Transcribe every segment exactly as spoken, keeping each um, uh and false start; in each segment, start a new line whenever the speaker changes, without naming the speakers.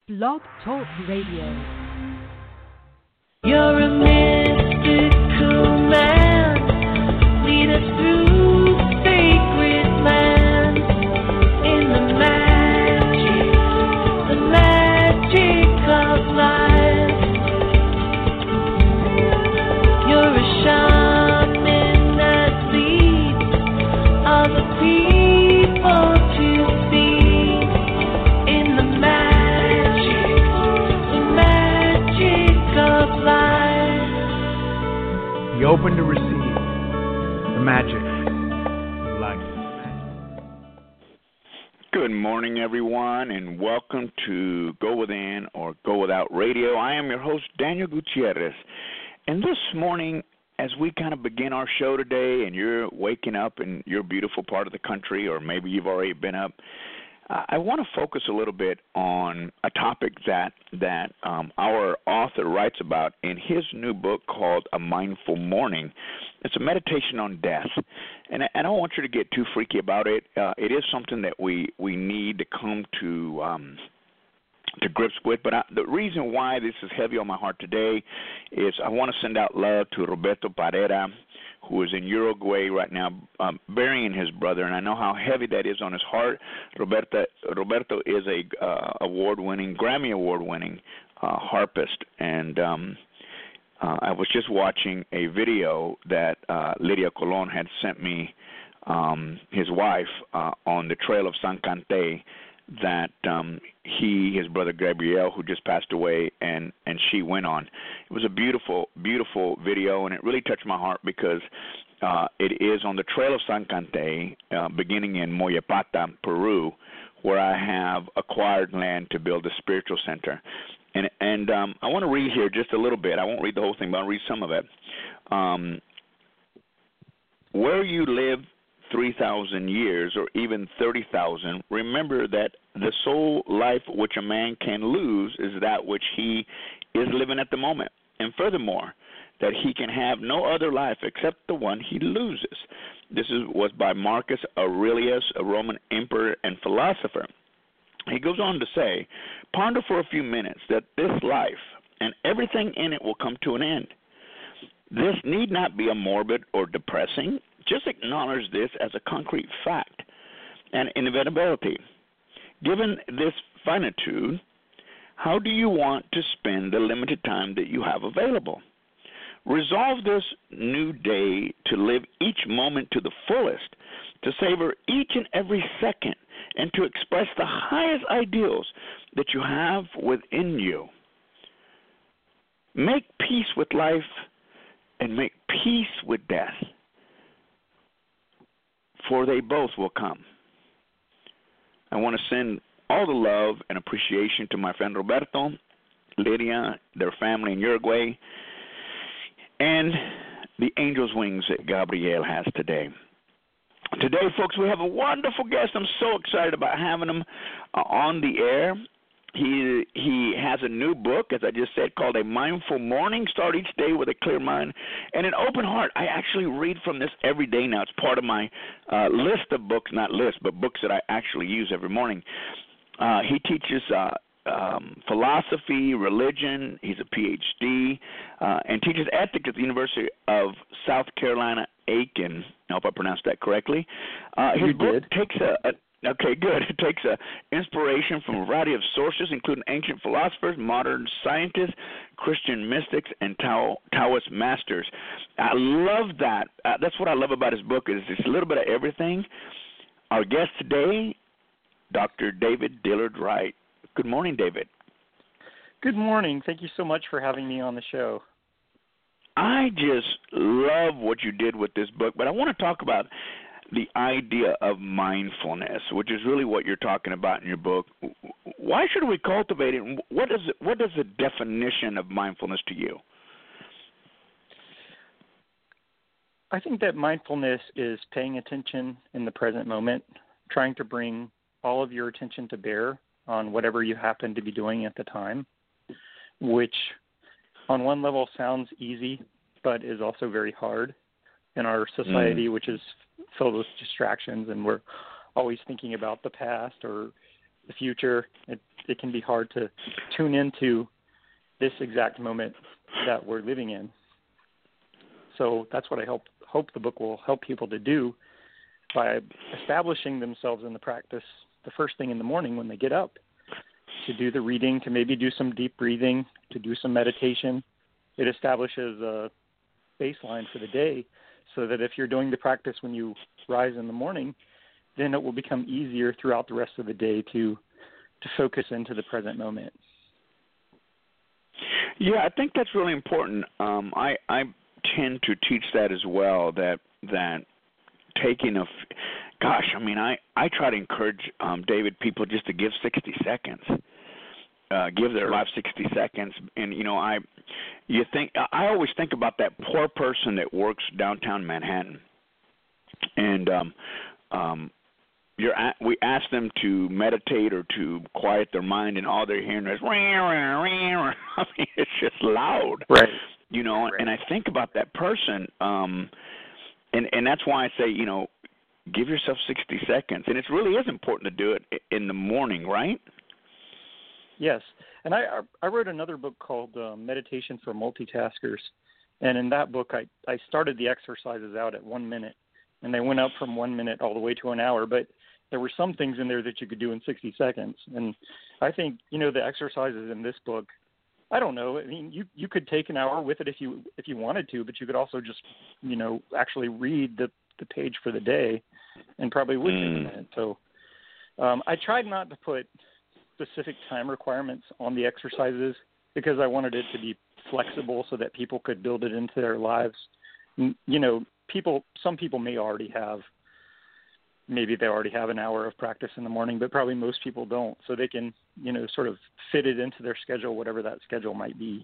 Blog Talk Radio.
You're a mystical man, lead us through sacred lands, in the magic, the magic of life. You're a shaman that leads other people to see, in the magic, the magic of life.
Be open to receive the magic of life.
Good morning, everyone, and welcome to Go Within or Go Without Radio. I am your host, Daniel Gutierrez. And this morning, as we kind of begin our show today, and you're waking up in your beautiful part of the country, or maybe you've already been up, uh, I want to focus a little bit on a topic that that um, our author writes about in his new book called A Mindful Morning. It's a meditation on death, and I, I don't want you to get too freaky about it. Uh, it is something that we, we need to come to um, to grips with, but I, the reason why this is heavy on my heart today is I want to send out love to Roberto Parera, who is in Uruguay right now um, burying his brother, and I know how heavy that is on his heart. Roberto, Roberto is a uh, award-winning, Grammy Award-winning uh, harpist, and um, uh, I was just watching a video that uh, Lydia Colon had sent me, um, his wife, uh, on the Trail of San Cante, that um, he, his brother Gabriel, who just passed away, and, and she went on. It was a beautiful, beautiful video, and it really touched my heart because uh, it is on the Trail of San Cante, uh, beginning in Moyapata, Peru, where I have acquired land to build a spiritual center. And, and um, I want to read here just a little bit. I won't read the whole thing, but I'll read some of it. Um, where you live three thousand years or even thirty thousand, remember that the sole life which a man can lose is that which he is living at the moment. And furthermore, that he can have no other life except the one he loses. This is, was by Marcus Aurelius, a Roman emperor and philosopher. He goes on to say, ponder for a few minutes that this life and everything in it will come to an end. This need not be a morbid or depressing. Just acknowledge this as a concrete fact and inevitability. Given this finitude, how do you want to spend the limited time that you have available? Resolve this new day to live each moment to the fullest, to savor each and every second, and to express the highest ideals that you have within you. Make peace with life and make peace with death, for they both will come. I want to send all the love and appreciation to my friend Roberto, Lydia, their family in Uruguay, and the angel's wings that Gabriel has today. Today, folks, we have a wonderful guest. I'm so excited about having him uh, on the air. He he has a new book, as I just said, called A Mindful Morning. Start each day with a clear mind and an open heart. I actually read from this every day now. It's part of my uh, list of books, not list, but books that I actually use every morning. Uh, he teaches uh, um, philosophy, religion. He's a P H D uh, and teaches ethics at the University of South Carolina, Aiken. I hope I pronounced that correctly. Uh, his
you
book
did.
takes a, a Okay, good. It takes uh, inspiration from a variety of sources, including ancient philosophers, modern scientists, Christian mystics, and Tao, Taoist masters. I love that. Uh, that's what I love about his book is it's a little bit of everything. Our guest today, Doctor David Dillard Wright. Good morning, David.
Good morning. Thank you so much for having me on the show.
I just love what you did with this book, but I want to talk about the idea of mindfulness, which is really what you're talking about in your book. Why should we cultivate it? What is it, what is the definition of mindfulness to you?
I think that mindfulness is paying attention in the present moment, trying to bring all of your attention to bear on whatever you happen to be doing at the time, which on one level sounds easy, but is also very hard in our society, mm. which is filled with distractions, and we're always thinking about the past or the future. It it can be hard to tune into this exact moment that we're living in. So that's what I hope hope the book will help people to do by establishing themselves in the practice the first thing in the morning when they get up, to do the reading, to maybe do some deep breathing, to do some meditation. It establishes a baseline for the day so that if you're doing the practice when you rise in the morning, then it will become easier throughout the rest of the day to to focus into the present moment.
Yeah, I think that's really important. Um, I, I tend to teach that as well, that that taking a, gosh, I mean, I, I try to encourage, um, David, people just to give sixty seconds, uh, give their life sixty seconds. And, you know, I, you think, I always think about that poor person that works downtown Manhattan. And um, um, you're at, we ask them to meditate or to quiet their mind, and all they're hearing is, I mean, it's just loud.
Right.
You know,
right.
and I think about that person, um, and, and that's why I say, you know, give yourself sixty seconds. And it really is important to do it in the morning, right?
Yes. And I I wrote another book called uh, Meditation for Multitaskers. And in that book, I, I started the exercises out at one minute. And they went up from one minute all the way to an hour. But there were some things in there that you could do in sixty seconds. And I think, you know, the exercises in this book, I don't know. I mean, you, you could take an hour with it if you if you wanted to, but you could also just, you know, actually read the, the page for the day, and probably would take a minute. So um, I tried not to put specific time requirements on the exercises because I wanted it to be flexible so that people could build it into their lives. You know, people, some people may already have, maybe they already have an hour of practice in the morning, but probably most people don't. So they can, you know, sort of fit it into their schedule, whatever that schedule might be.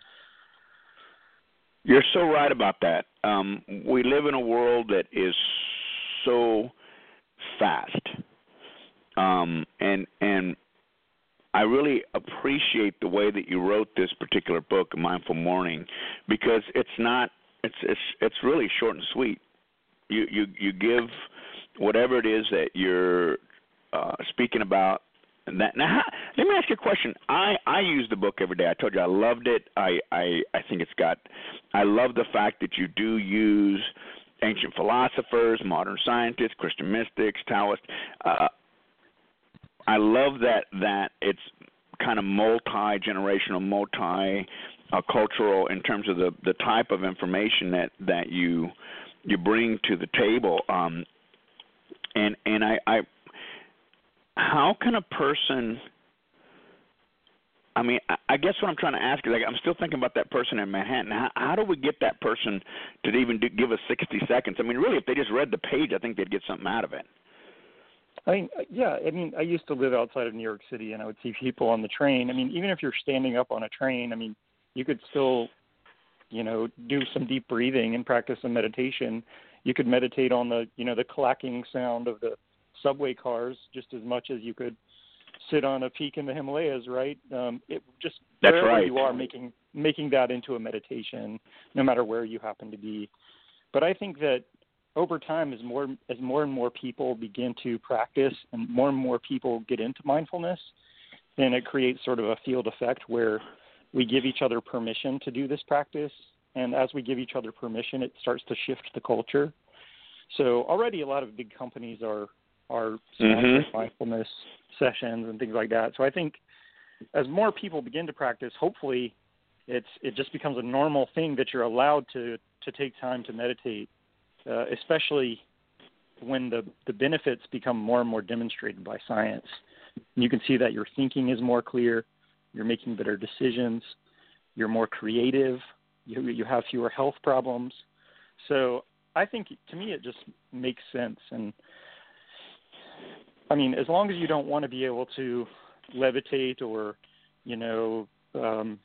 You're so right about that. Um, we live in a world that is so fast. Um, and, and I really appreciate the way that you wrote this particular book, Mindful Morning, because it's not, it's, it's, it's really short and sweet. You, you, you give whatever it is that you're uh, speaking about. And that, now, how, let me ask you a question. I, I use the book every day. I told you I loved it. I, I, I think it's got, I love the fact that you do use ancient philosophers, modern scientists, Christian mystics, Taoists. Uh, I love that, that it's kind of multi-generational, multi-cultural in terms of the, the type of information that, that you you bring to the table. Um, and and I, I how can a person, I mean, I, I guess what I'm trying to ask is, like, I'm still thinking about that person in Manhattan. How, how do we get that person to even do, give us sixty seconds? I mean, really, if they just read the page, I think they'd get something out of it.
I mean, yeah, I mean, I used to live outside of New York City, and I would see people on the train. I mean, even if you're standing up on a train, I mean, you could still, you know, do some deep breathing and practice some meditation. You could meditate on the, you know, the clacking sound of the subway cars just as much as you could sit on a peak in the Himalayas, right? Um, it just
That's
wherever
right.
you are, making making that into a meditation, no matter where you happen to be. But I think that over time, as more as more and more people begin to practice and more and more people get into mindfulness, then it creates sort of a field effect where we give each other permission to do this practice. And as we give each other permission, it starts to shift the culture. So already a lot of big companies are are sponsoring mm-hmm. mindfulness sessions and things like that. So I think as more people begin to practice, hopefully it's it just becomes a normal thing that you're allowed to, to take time to meditate. Uh, especially when the, the benefits become more and more demonstrated by science. And you can see that your thinking is more clear, you're making better decisions, you're more creative, you, you have fewer health problems. So I think, to me, it just makes sense. And, I mean, as long as you don't want to be able to levitate or, you know, um,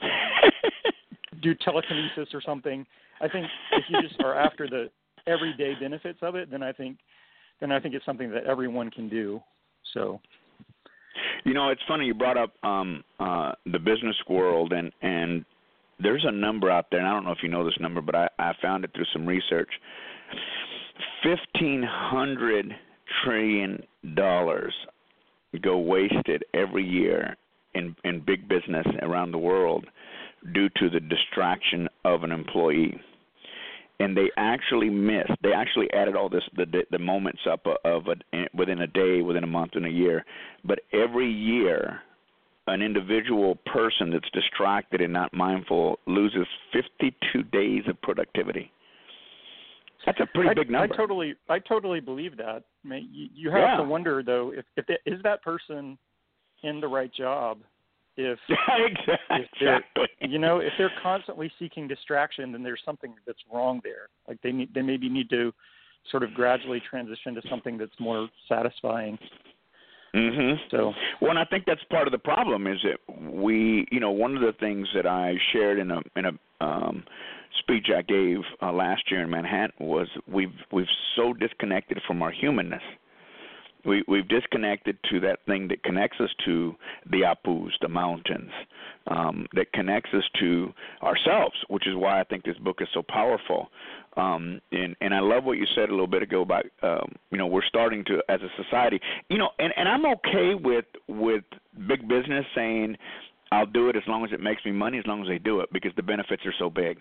do telekinesis or something, I think if you just are after the everyday benefits of it, then I think then I think it's something that everyone can do. So,
you know, it's funny you brought up um, uh, the business world, and, and there's a number out there, and I don't know if you know this number, but I, I found it through some research. fifteen hundred trillion dollars go wasted every year in in big business around the world due to the distraction of an employee. And they actually missed. They actually added all this the the moments up of a, within a day, within a month, and a year. But every year, an individual person that's distracted and not mindful loses fifty-two days of productivity. That's a pretty
I,
big number.
I totally, I totally believe that. I mean, you, you have
yeah.
to wonder though if if they, is that person in the right job? If,
exactly.
if they're, you know, if they're constantly seeking distraction, then there's something that's wrong there. Like they need, they maybe need to sort of gradually transition to something that's more satisfying.
Mm-hmm.
So,
well, and I think that's part of the problem is that we, you know, one of the things that I shared in a in a um, speech I gave uh, last year in Manhattan was we've we've so disconnected from our humanness. We, we've disconnected to that thing that connects us to the Apus, the mountains, um, that connects us to ourselves, which is why I think this book is so powerful. Um, and, and I love what you said a little bit ago about, um, you know, we're starting to, as a society, you know, and, and I'm okay with with big business saying I'll do it as long as it makes me money, as long as they do it, because the benefits are so big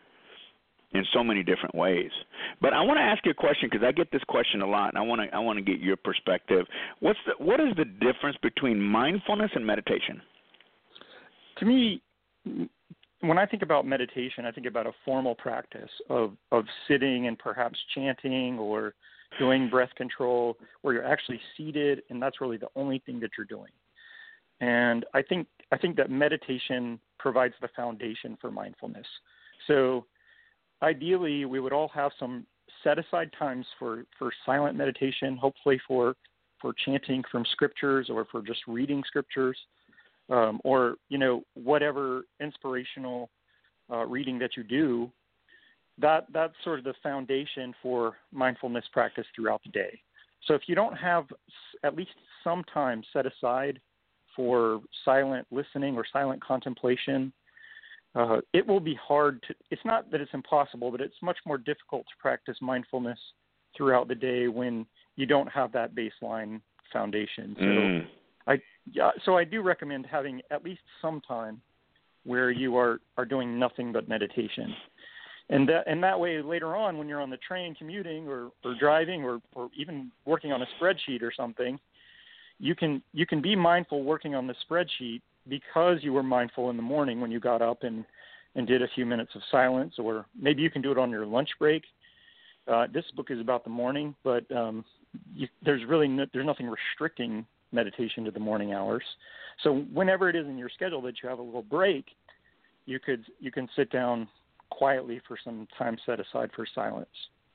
in so many different ways. But I want to ask you a question because I get this question a lot, and I want to I want to get your perspective. What's the, what is the difference between mindfulness and meditation?
To me, when I think about meditation, I think about a formal practice of, of sitting and perhaps chanting or doing breath control where you're actually seated, and that's really the only thing that you're doing. And I think I think that meditation provides the foundation for mindfulness. So ideally, we would all have some set-aside times for, for silent meditation, hopefully for, for chanting from scriptures or for just reading scriptures, um, or, you know, whatever inspirational uh, reading that you do. That that's sort of the foundation for mindfulness practice throughout the day. So if you don't have at least some time set aside for silent listening or silent contemplation, Uh, it will be hard to, it's not that it's impossible, but it's much more difficult to practice mindfulness throughout the day when you don't have that baseline foundation. So
mm.
I, yeah, so I do recommend having at least some time where you are, are doing nothing but meditation. And that, and that way later on when you're on the train commuting or, or driving or, or even working on a spreadsheet or something, you can, you can be mindful working on the spreadsheet because you were mindful in the morning when you got up and, and did a few minutes of silence, or maybe you can do it on your lunch break. Uh, this book is about the morning, but um, you, there's really no, there's nothing restricting meditation to the morning hours. So whenever it is in your schedule that you have a little break, you could you can sit down quietly for some time set aside for silence.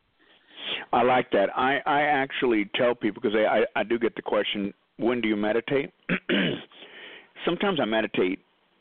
I like that. I, I actually tell people, because I, I, I do get the question, when do you meditate? Sometimes I meditate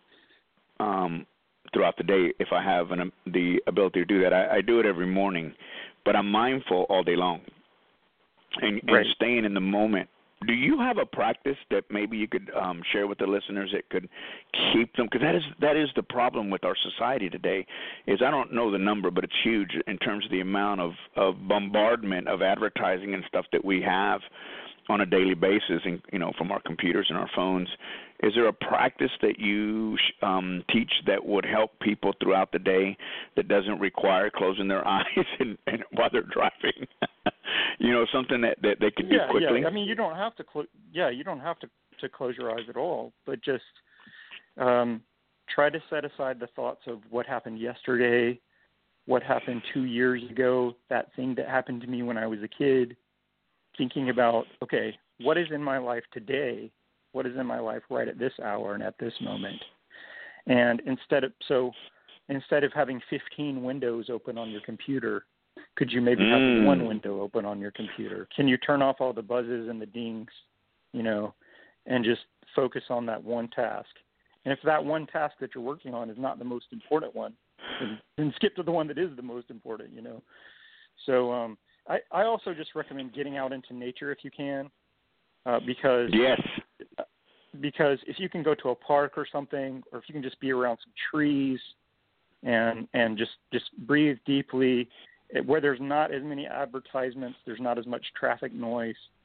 um, throughout the day if I have an, the ability to do that. I, I do it every morning, but I'm mindful all day long and,
right.
and staying in the moment. Do you have a practice that maybe you could um, share with the listeners that could keep them? Because that is that is the problem with our society today. Is I don't know the number, but it's huge in terms of the amount of, of bombardment of advertising and stuff that we have on a daily basis, and you know, from our computers and our phones. Is there a practice that you um, teach that would help people throughout the day that doesn't require closing their eyes and, and while they're driving? You know, something that, that they could
yeah,
do quickly.
Yeah, I mean, you don't have to. Clo- yeah, you don't have to, to close your eyes at all, but just um, try to set aside the thoughts of what happened yesterday, what happened two years ago, that thing that happened to me when I was a kid. Thinking about, okay, what is in my life today? What is in my life right at this hour and at this moment? And instead of so, instead of having fifteen windows open on your computer, could you maybe have
mm.
one window open on your computer? Can you turn off all the buzzes and the dings, you know, and just focus on that one task? And if that one task that you're working on is not the most important one, then, then skip to the one that is the most important, you know. So um, I, I also just recommend getting out into nature if you can, uh, because
yes,
because if you can go to a park or something, or if you can just be around some trees and and just, just breathe deeply, where there's not as many advertisements, there's not as much traffic noise,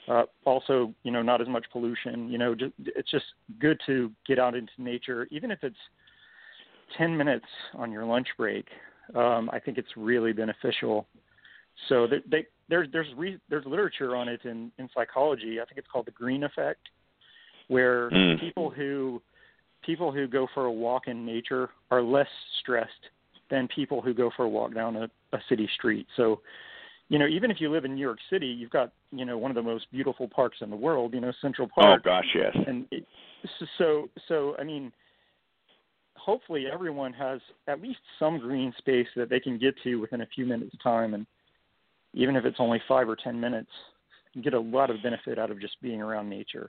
Uh, also, you know, not as much pollution. You know, just, it's just good to get out into nature, even if it's ten minutes on your lunch break. Um, I think it's really beneficial. So they, they, there's there's re, there's literature on it in, in psychology. I think it's called the green effect, where
mm.
people who people who go for a walk in nature are less stressed than people who go for a walk down a, a city street. So, you know, even if you live in New York City, you've got, you know, one of the most beautiful parks in the world, you know, Central Park.
Oh gosh, yes.
And it, so, so I mean, hopefully everyone has at least some green space that they can get to within a few minutes of time. And even if it's only five or ten minutes, you get a lot of benefit out of just being around nature.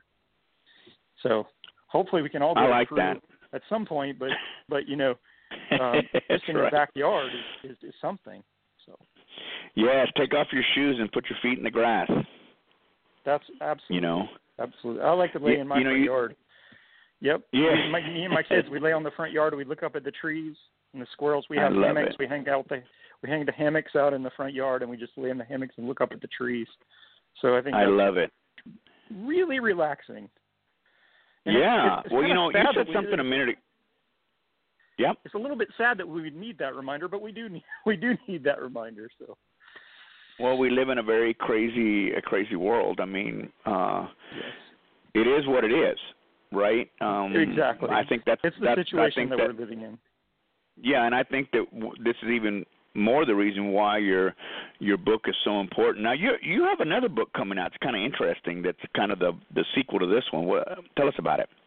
So hopefully we can all do
I
it
like that.
at some point, but, but, you know, um, just in your
right.
backyard is, is, is something. So.
Yes, take off your shoes and put your feet in the grass.
That's absolutely,
you know,
absolutely. I like to lay
you,
in my
you know,
front
you,
yard. Yep.
Yeah.
Me, my, me and my kids, we lay on the front yard. We look up at the trees and the squirrels. We have
I love
hammocks.
it.
We hang out the we hang the hammocks out in the front yard, and we just lay in the hammocks and look up at the trees. So I think
I
that's
love it.
Really relaxing. And
yeah.
It's, it's, it's
well, you know, you said something
we,
a minute ago. Yep.
It's a little bit sad that we would need that reminder, but we do need we do need that reminder. So.
Well, we live in a very crazy, a crazy world. I mean, uh,
yes.
it is what it is, right? Um,
exactly.
I think that's
it's the
that's,
situation that,
that
we're living in.
Yeah, and I think that w- this is even more the reason why your your book is so important. Now, you you have another book coming out. It's kind of interesting. That's kind of the the sequel to this one. What, tell us about it.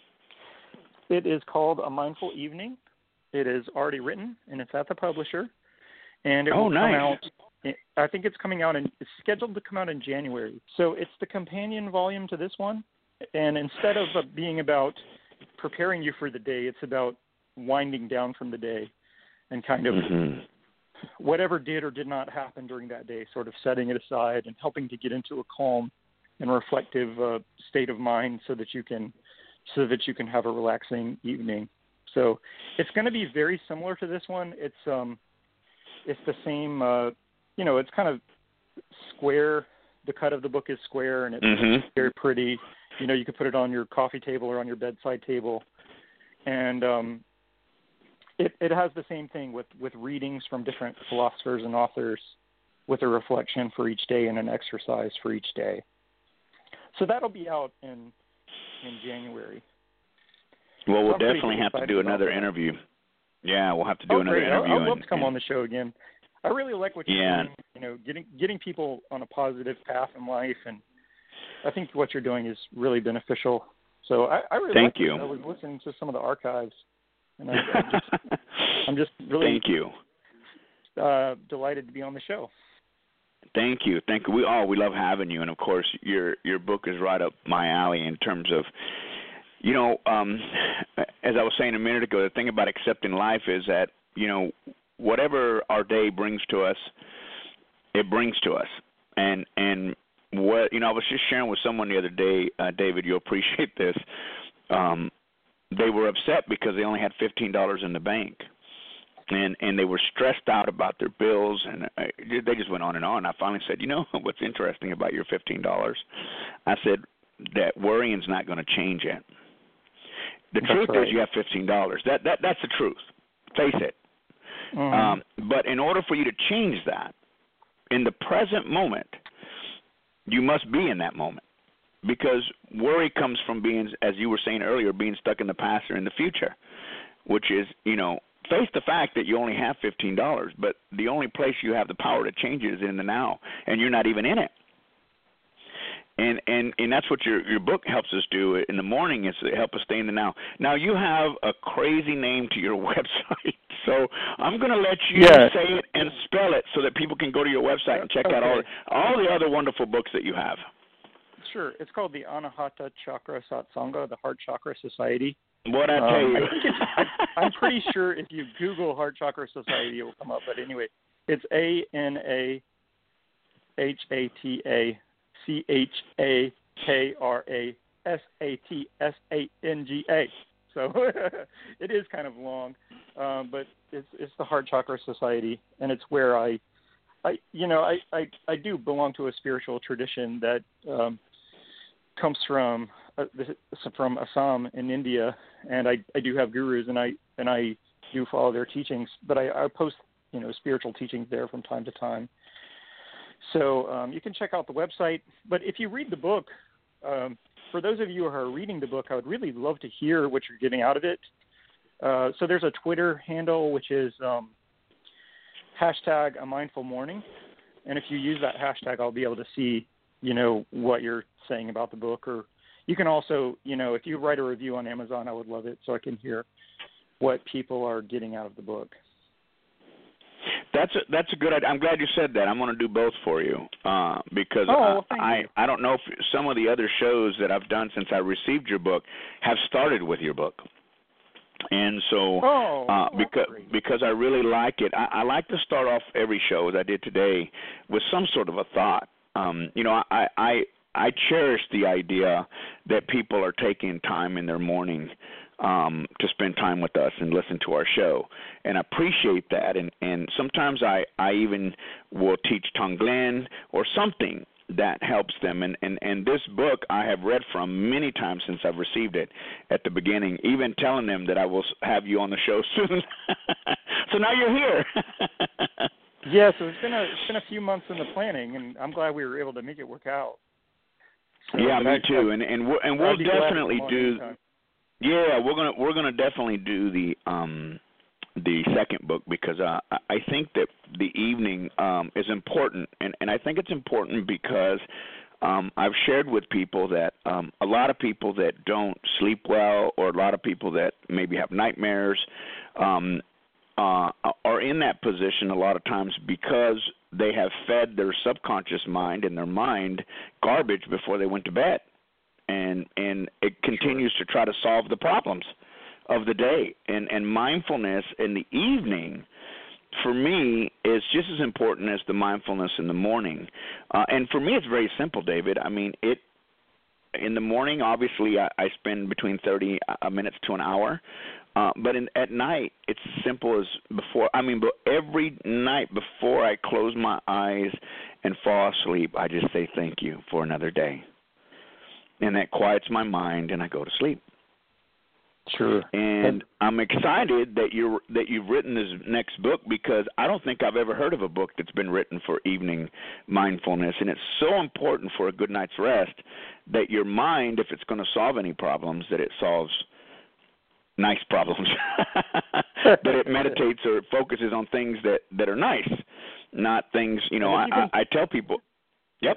It is called A Mindful Evening. It is already written, and it's at the publisher. And it
oh,
will
nice.
come out, I think it's coming out, in, it's scheduled to come out in January. So it's the companion volume to this one. And instead of uh, being about preparing you for the day, it's about winding down from the day and kind of
mm-hmm.
whatever did or did not happen during that day, sort of setting it aside and helping to get into a calm and reflective uh, state of mind so that you can so that you can have a relaxing evening. So it's going to be very similar to this one. It's um, it's the same, uh, you know, it's kind of square. The cut of the book is square, and it's
mm-hmm.
very pretty. You know, you could put it on your coffee table or on your bedside table. And um, it, it has the same thing with, with readings from different philosophers and authors with a reflection for each day and an exercise for each day. So that'll be out in in January.
Well, we'll
so
definitely have to do another
that.
interview. Yeah, we'll have to do
oh,
another
great.
interview.
I'd love
and,
to come
and,
on the show again. I really like what you're
yeah.
doing, you know, getting getting people on a positive path in life, and I think what you're doing is really beneficial. So I, I really
Thank
like
you.
it. I was listening to some of the archives, and I, I just, I'm just really
Thank you.
Uh, delighted to be on the show.
Thank you. Thank you. We all we love having you, and of course, your your book is right up my alley in terms of, you know, um, as I was saying a minute ago, the thing about accepting life is that, you know, whatever our day brings to us, it brings to us, and and what you know, I was just sharing with someone the other day, uh, David. You'll appreciate this. Um, they were upset because they only had fifteen dollars in the bank. And and they were stressed out about their bills, and I, they just went on and on. I finally said, you know, what's interesting about your fifteen dollars? I said that worrying's not going to change it. The
That's
truth
right.
is you have fifteen dollars. That that that's the truth. Face it.
Mm-hmm.
Um, but in order for you to change that, in the present moment, you must be in that moment. Because worry comes from being, as you were saying earlier, being stuck in the past or in the future, which is, you know, face the fact that you only have fifteen dollars, but the only place you have the power to change it is in the now, and you're not even in it. And and, and that's what your, your book helps us do in the morning, is to help us stay in the now. Now, you have a crazy name to your website, so I'm going to let you
yes.
say it and spell it so that people can go to your website and check
okay.
out all, all the other wonderful books that you have.
Sure. It's called the Anahata Chakra Satsanga, the Heart Chakra Society.
What I tell
um,
you.
I think it's, I, I'm pretty sure if you Google Heart Chakra Society, it will come up. But anyway, it's A N A H A T A C H A K R A S A T S A N G A. So it is kind of long, um, but it's it's the Heart Chakra Society, and it's where I I you know I, I, I do belong to a spiritual tradition that um, comes from uh, this, from Assam in India, and I, I do have gurus, and I and I do follow their teachings, but I, I post you know spiritual teachings there from time to time. So um, you can check out the website. But if you read the book, um, for those of you who are reading the book, I would really love to hear what you're getting out of it. Uh, so there's a Twitter handle which is um, hashtag a mindful morning, and if you use that hashtag, I'll be able to see, you know, what you're saying about the book. Or you can also, you know, if you write a review on Amazon, I would love it so I can hear what people are getting out of the book.
That's a, that's a good idea. I'm glad you said that. I'm going to do both for you uh, because
oh, well,
I, I I don't know if some of the other shows that I've done since I received your book have started with your book. And so,
oh,
uh,
oh,
because
great.
because I really like it, I, I like to start off every show, as I did today, with some sort of a thought. Um, you know, I, I I cherish the idea that people are taking time in their morning um, to spend time with us and listen to our show, and I appreciate that. And, and sometimes I, I even will teach Tonglen or something that helps them. And, and, and this book I have read from many times since I've received it at the beginning, even telling them that I will have you on the show soon. So now you're here.
Yeah, so it's been a it's been a few months in the planning, and I'm glad we were able to make it work out. So,
yeah, me
I,
too.
I,
and and we'll, and we'll definitely do.
Anytime.
Yeah, we're gonna we're gonna definitely do the um the second book because uh, I think that the evening um, is important, and, and I think it's important because um, I've shared with people that um, a lot of people that don't sleep well, or a lot of people that maybe have nightmares, um, uh, are in that position a lot of times because they have fed their subconscious mind and their mind garbage before they went to bed, and and it continues to try to solve the problems of the day. And, and mindfulness in the evening, for me, is just as important as the mindfulness in the morning. Uh, and for me, it's very simple, David. I mean, it in the morning, obviously, I, I spend between thirty minutes to an hour. Uh, but in, at night, it's as simple as before. I mean, but every night before I close my eyes and fall asleep, I just say thank you for another day. And that quiets my mind, and I go to sleep.
Sure.
And I'm excited that you're that you've written this next book, because I don't think I've ever heard of a book that's been written for evening mindfulness. And it's so important for a good night's rest that your mind, if it's going to solve any problems, that it solves nice problems. That it meditates or it focuses on things that, that are nice, not things, you know, I, I, I tell people, yep.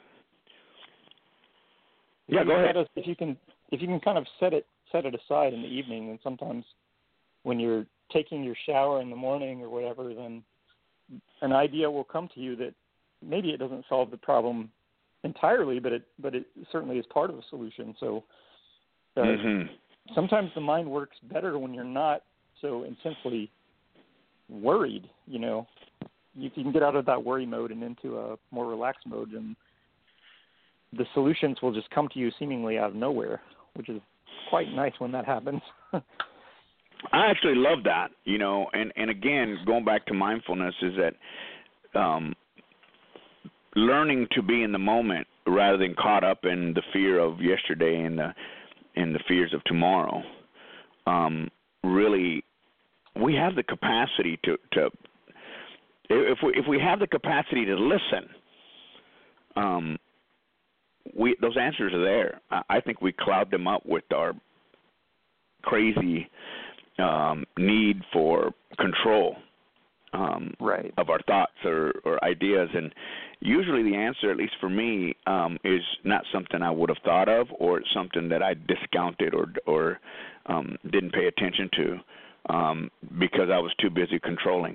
Yeah, go ahead.
If you can, if you can kind of set it, set it aside in the evening, and sometimes when you're taking your shower in the morning or whatever, then an idea will come to you that maybe it doesn't solve the problem entirely, but it but it certainly is part of the solution. So uh,
mm-hmm.
sometimes the mind works better when you're not so intensely worried. You know, you can get out of that worry mode and into a more relaxed mode, and the solutions will just come to you seemingly out of nowhere, which is quite nice when that happens.
I actually love that, you know, and, and again, going back to mindfulness, is that um, learning to be in the moment rather than caught up in the fear of yesterday and the and the fears of tomorrow. Um, really, we have the capacity to, to if we if we have the capacity to listen, um, we those answers are there. I think we cloud them up with our crazy um, need for control um,
right.
of our thoughts or, or ideas. And usually the answer, at least for me, um, is not something I would have thought of, or it's something that I discounted or or um, didn't pay attention to um, because I was too busy controlling.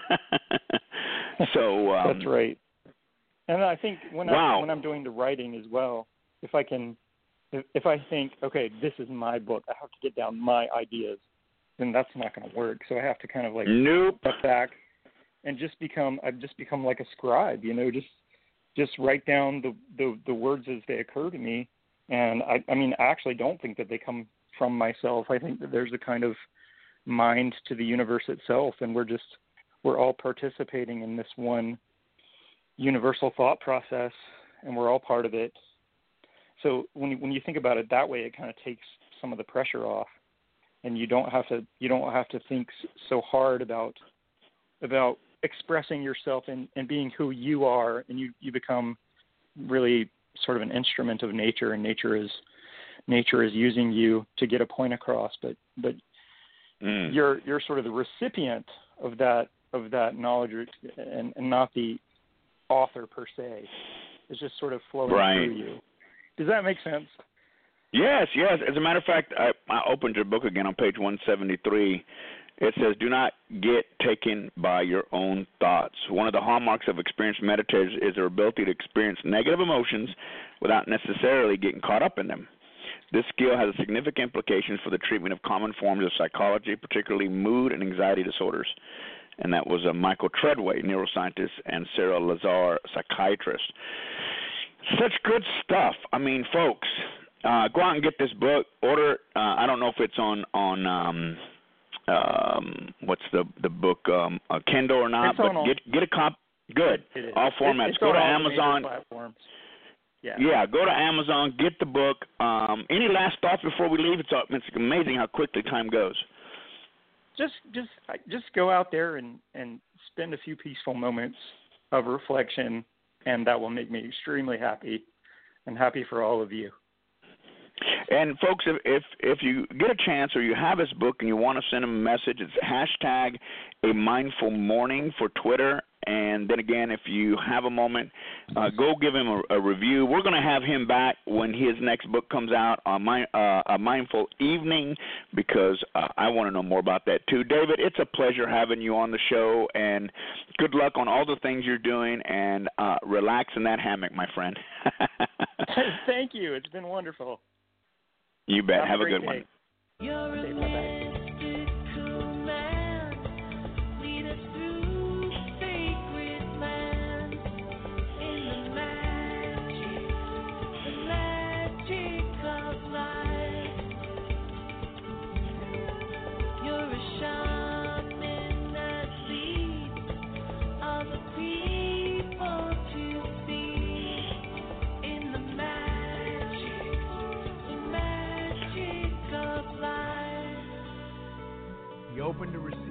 So um,
that's right. And I think when
wow.
I when I'm doing the writing as well, if I can, if, if I think, okay, this is my book, I have to get down my ideas, then that's not going to work. So I have to kind of like
nope.
step back and just become. I've just become like a scribe, you know, just just write down the, the, the words as they occur to me. And I, I mean, I actually don't think that they come from myself. I think that there's a kind of mind to the universe itself, and we're just we're all participating in this one universal thought process, and we're all part of it. So when you, when you think about it that way, it kind of takes some of the pressure off, and you don't have to you don't have to think so hard about about expressing yourself and, and being who you are, and you, you become really sort of an instrument of nature, and nature is nature is using you to get a point across, but but mm. you're you're sort of the recipient of that of that knowledge, and, and not the author per se. It's just sort of flowing
right.
through you. Does that make sense?
Yes, yes. As a matter of fact, I, I opened your book again on page one seventy-three. It says, do not get taken by your own thoughts. One of the hallmarks of experienced meditators is their ability to experience negative emotions without necessarily getting caught up in them. This skill has significant implications for the treatment of common forms of psychology, particularly mood and anxiety disorders. And that was uh, Michael Treadway, neuroscientist, and Sarah Lazar, psychiatrist. Such good stuff. I mean, folks, uh, go out and get this book. Order it. Uh, I don't know if it's on on um, um, what's the the book um, uh, Kindle or not,
it's
but get get a copy. Good.
It is.
All formats.
It's
go to
all
Amazon.
Platforms. Yeah.
Yeah, go to Amazon, get the book. Um, any last thoughts before we leave? It's, it's amazing how quickly time goes.
Just, just, just go out there and, and spend a few peaceful moments of reflection, and that will make me extremely happy, and happy for all of you.
And folks, if if, if you get a chance or you have this book and you want to send them a message, it's hashtag a mindful morning for Twitter. And then again, if you have a moment, uh, go give him a, a review. We're going to have him back when his next book comes out, on my, uh, A Mindful Evening, because uh, I want to know more about that too. David, it's a pleasure having you on the show, and good luck on all the things you're doing, and uh, relax in that hammock, my friend.
Thank you. It's been wonderful.
You bet.
Have,
have
a,
a good
day.
one.
You're
okay,
a
bye-bye.
mystical man, lead us through sacred land, in the magic, the magic of life. You're a shaman that leads other people to see, in the magic, the magic of life.
Be open to receive.